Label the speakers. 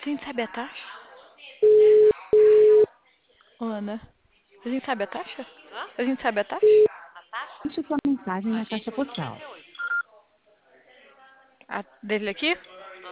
Speaker 1: gente sabe a taxa? Ô, Ana, a gente sabe a taxa?
Speaker 2: Hã?
Speaker 1: A gente sabe a taxa?
Speaker 3: Deixe sua mensagem
Speaker 2: A
Speaker 3: na
Speaker 2: gente
Speaker 3: caixa
Speaker 2: usa
Speaker 3: postal.
Speaker 2: 98.
Speaker 1: A dele aqui?